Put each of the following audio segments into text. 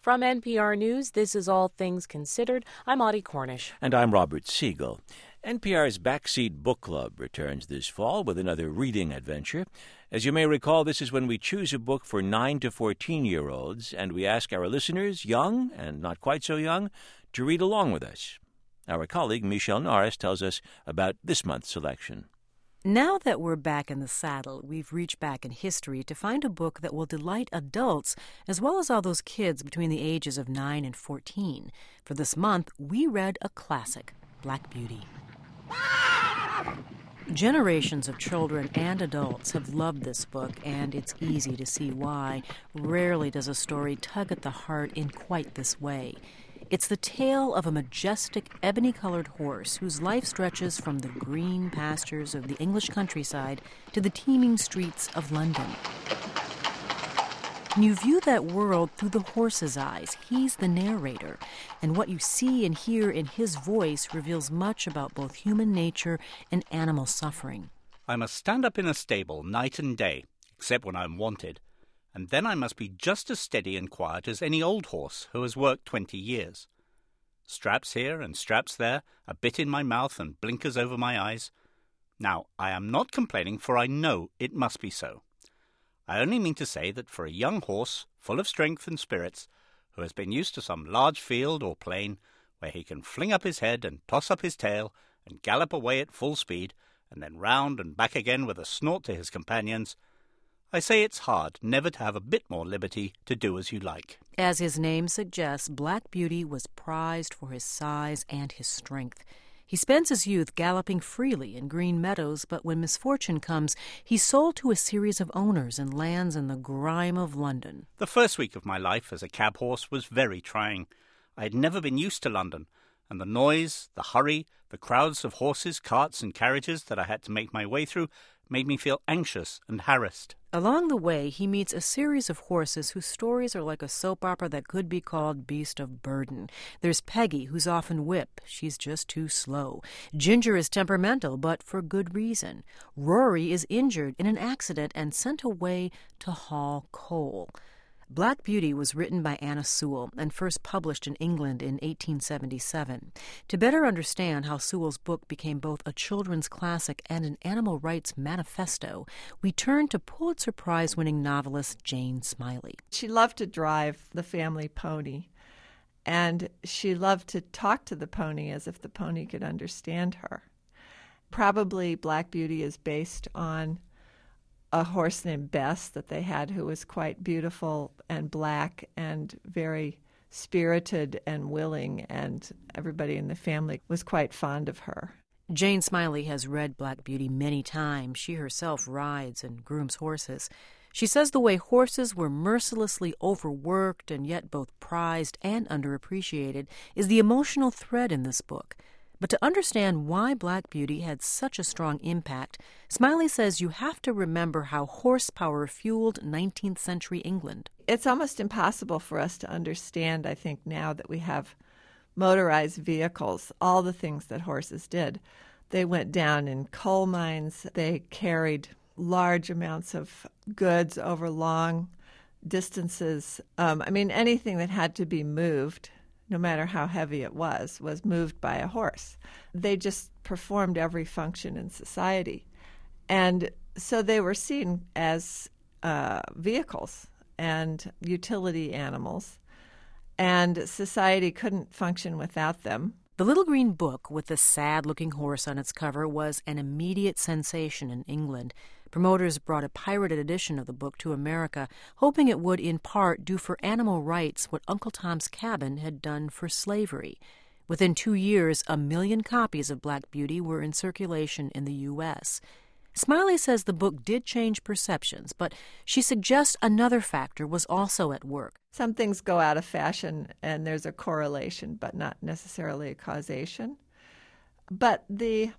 From NPR News, this is All Things Considered. I'm Audie Cornish. And I'm Robert Siegel. NPR's Backseat Book Club returns this fall with another reading adventure. As you may recall, this is when we choose a book for 9 to 14-year-olds, and we ask our listeners, young and not quite so young, to read along with us. Our colleague Michelle Norris tells us about this month's selection. Now that we're back in the saddle, we've reached back in history to find a book that will delight adults as well as all those kids between the ages of 9 and 14. For this month, we read a classic, Black Beauty. Generations of children and adults have loved this book, and it's easy to see why. Rarely does a story tug at the heart in quite this way. It's the tale of a majestic, ebony-colored horse whose life stretches from the green pastures of the English countryside to the teeming streets of London. And you view that world through the horse's eyes. He's the narrator, and what you see and hear in his voice reveals much about both human nature and animal suffering. I must stand up in a stable night and day, except when I'm wanted. And then I must be just as steady and quiet as any old horse who has worked 20 years. Straps here and straps there, a bit in my mouth and blinkers over my eyes. Now, I am not complaining, for I know it must be so. I only mean to say that for a young horse, full of strength and spirits, who has been used to some large field or plain, where he can fling up his head and toss up his tail and gallop away at full speed, and then round and back again with a snort to his companions, I say it's hard never to have a bit more liberty to do as you like. As his name suggests, Black Beauty was prized for his size and his strength. He spends his youth galloping freely in green meadows, but when misfortune comes, he's sold to a series of owners and lands in the grime of London. The first week of my life as a cab horse was very trying. I had never been used to London, and the noise, the hurry, the crowds of horses, carts and carriages that I had to make my way through made me feel anxious and harassed. Along the way, he meets a series of horses whose stories are like a soap opera that could be called Beast of Burden. There's Peggy, who's often whipped. She's just too slow. Ginger is temperamental, but for good reason. Rory is injured in an accident and sent away to haul coal. Black Beauty was written by Anna Sewell and first published in England in 1877. To better understand how Sewell's book became both a children's classic and an animal rights manifesto, we turn to Pulitzer Prize-winning novelist Jane Smiley. She loved to drive the family pony, and she loved to talk to the pony as if the pony could understand her. Probably Black Beauty is based on a horse named Bess that they had, who was quite beautiful and black and very spirited and willing, and everybody in the family was quite fond of her. Jane Smiley has read Black Beauty many times. She herself rides and grooms horses. She says the way horses were mercilessly overworked and yet both prized and underappreciated is the emotional thread in this book. But to understand why Black Beauty had such a strong impact, Smiley says you have to remember how horsepower fueled 19th century England. It's almost impossible for us to understand, I think, now that we have motorized vehicles, all the things that horses did. They went down in coal mines. They carried large amounts of goods over long distances. Anything that had to be moved, no matter how heavy it was moved by a horse. They just performed every function in society. And so they were seen as vehicles and utility animals, and society couldn't function without them. The little green book with the sad-looking horse on its cover was an immediate sensation in England. Promoters brought a pirated edition of the book to America, hoping it would, in part, do for animal rights what Uncle Tom's Cabin had done for slavery. Within 2 years, 1 million copies of Black Beauty were in circulation in the U.S. Smiley says the book did change perceptions, but she suggests another factor was also at work. Some things go out of fashion, and there's a correlation, but not necessarily a causation. But the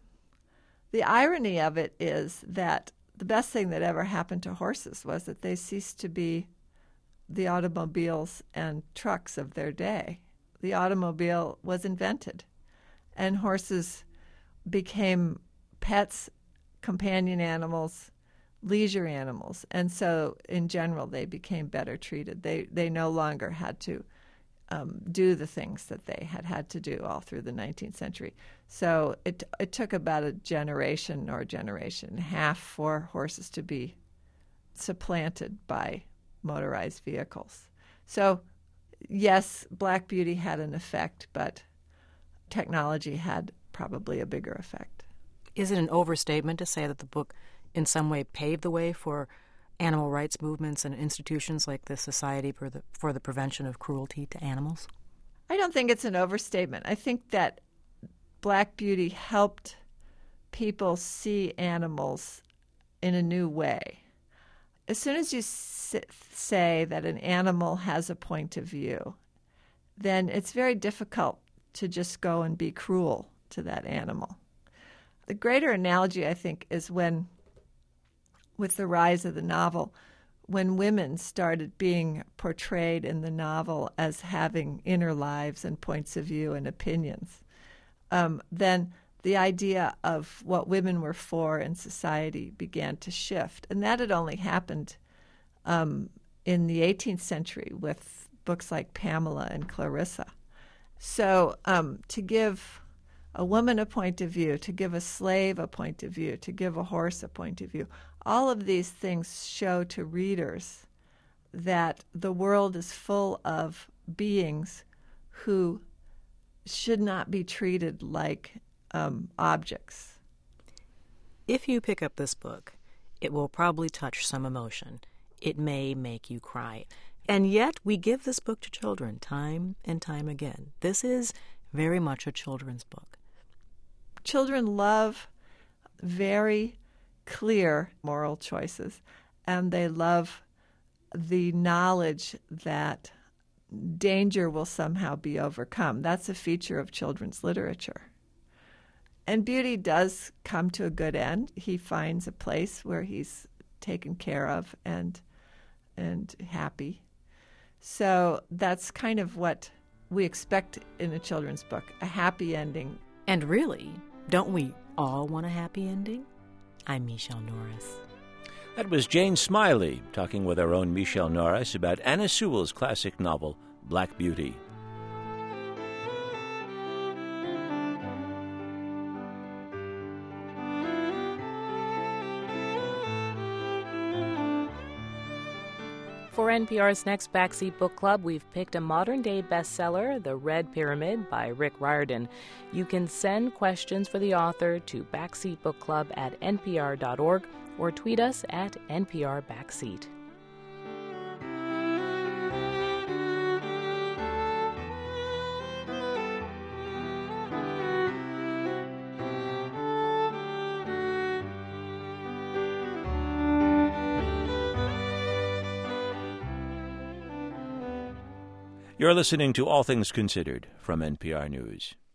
irony of it is that the best thing that ever happened to horses was that they ceased to be the automobiles and trucks of their day. The automobile was invented, and horses became pets, companion animals, leisure animals. And so, in general, they became better treated. They no longer had to do the things that they had to do all through the 19th century. So it took about a generation or a generation and a half for horses to be supplanted by motorized vehicles. So yes, Black Beauty had an effect, but technology had probably a bigger effect. Is it an overstatement to say that the book in some way paved the way for animal rights movements and institutions like the Society for the Prevention of Cruelty to Animals? I don't think it's an overstatement. I think that Black Beauty helped people see animals in a new way. As soon as you say that an animal has a point of view, then it's very difficult to just go and be cruel to that animal. The greater analogy, I think, is when, with the rise of the novel, when women started being portrayed in the novel as having inner lives and points of view and opinions, then the idea of what women were for in society began to shift. And that had only happened in the 18th century with books like Pamela and Clarissa. So to give a woman a point of view, to give a slave a point of view, to give a horse a point of view, all of these things show to readers that the world is full of beings who should not be treated like objects. If you pick up this book, it will probably touch some emotion. It may make you cry. And yet we give this book to children time and time again. This is very much a children's book. Children love very clear moral choices, and they love the knowledge that danger will somehow be overcome. That's a feature of children's literature. And Beauty does come to a good end. He finds a place where he's taken care of and happy. So that's kind of what we expect in a children's book, a happy ending. And really, don't we all want a happy ending? I'm Michelle Norris. That was Jane Smiley talking with our own Michelle Norris about Anna Sewell's classic novel, Black Beauty. For NPR's next Backseat Book Club, we've picked a modern-day bestseller, The Red Pyramid by Rick Riordan. You can send questions for the author to backseatbookclub@npr.org or tweet us at NPRBackseat. You're listening to All Things Considered from NPR News.